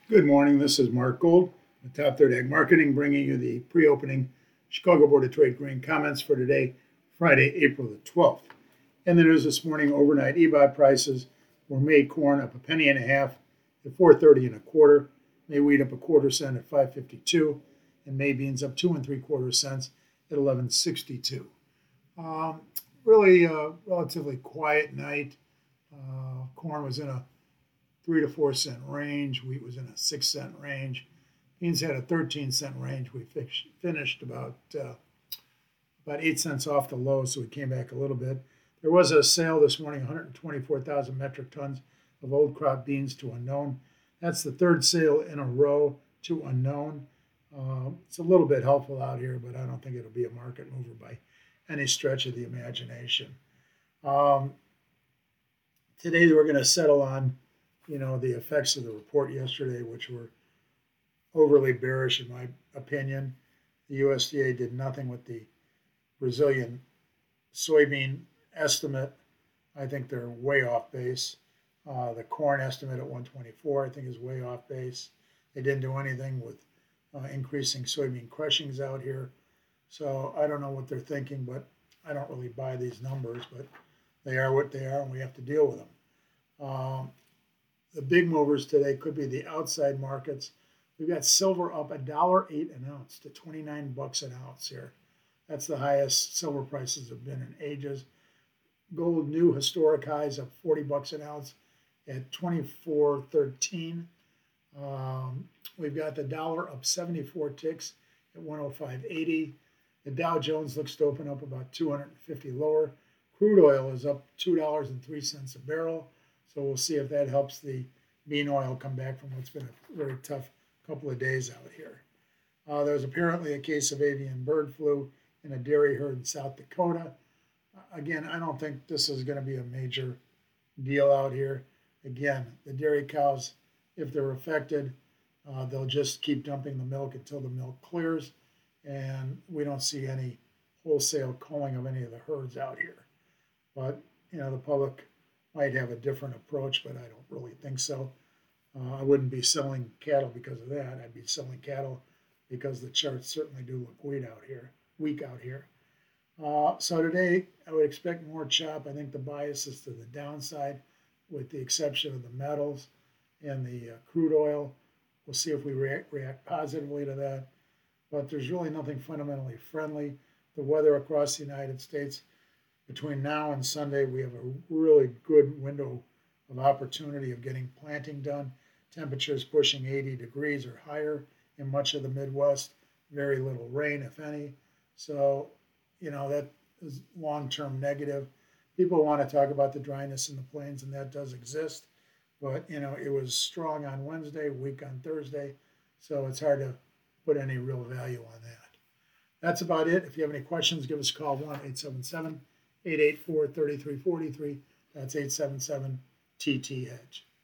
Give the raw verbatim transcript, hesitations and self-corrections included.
Good morning. This is Mark Gold with Top Third Ag Marketing, bringing you the pre-opening Chicago Board of Trade grain comments for today, Friday, April the twelfth. In the news this morning, overnight E B I prices were May corn up a penny and a half at four thirty and a quarter, May wheat up a quarter cent at five fifty-two, and May beans up two and three quarter cents at eleven sixty-two. Um, really, a relatively quiet night. Uh, corn was in a three to four cent range. Wheat was in a six cent range. Beans had a thirteen cent range. We fix, finished about uh, about eight cents off the low, so we came back a little bit. There was a sale this morning, one hundred twenty-four thousand metric tons of old crop beans to unknown. That's the third sale in a row to unknown. Uh, it's a little bit helpful out here, but I don't think it'll be a market mover by any stretch of the imagination. Um, today we're going to settle on you know, the effects of the report yesterday, which were overly bearish in my opinion. The U S D A did nothing with the Brazilian soybean estimate. I think they're way off base. Uh, the corn estimate at one twenty-four, I think, is way off base. They didn't do anything with uh, increasing soybean crushings out here. So I don't know what they're thinking, but I don't really buy these numbers, but they are what they are, and we have to deal with them. Um, The big movers today could be the outside markets. We've got silver up a dollar eight an ounce to twenty-nine bucks an ounce here. That's the highest silver prices have been in ages. Gold new historic highs up forty bucks an ounce at twenty-four thirteen. Um, we've got the dollar up seventy-four ticks at one oh five eighty. The Dow Jones looks to open up about two hundred fifty lower. Crude oil is up two dollars and three cents a barrel. So we'll see if that helps the bean oil come back from what's been a very tough couple of days out here. Uh, there's apparently a case of avian bird flu in a dairy herd in South Dakota. Uh, again, I don't think this is going to be a major deal out here. Again, the dairy cows, if they're affected, uh, they'll just keep dumping the milk until the milk clears, and we don't see any wholesale culling of any of the herds out here. But, you know, the public might have a different approach, but I don't really think so. Uh, I wouldn't be selling cattle because of that. I'd be selling cattle because the charts certainly do look weak out here. Weak out here. Uh, so today I would expect more chop. I think the bias is to the downside, with the exception of the metals and the uh, crude oil. We'll see if we react, react positively to that. But there's really nothing fundamentally friendly. The weather across the United States, between now and Sunday, we have a really good window of opportunity of getting planting done. Temperatures pushing eighty degrees or higher in much of the Midwest. Very little rain, if any. So, you know, that is long-term negative. People want to talk about the dryness in the plains, and that does exist. But, you know, it was strong on Wednesday, weak on Thursday. So it's hard to put any real value on that. That's about it. If you have any questions, give us a call, one eight seven seven, eight eight four, three three four three. That's eight seven seven T T Hedge.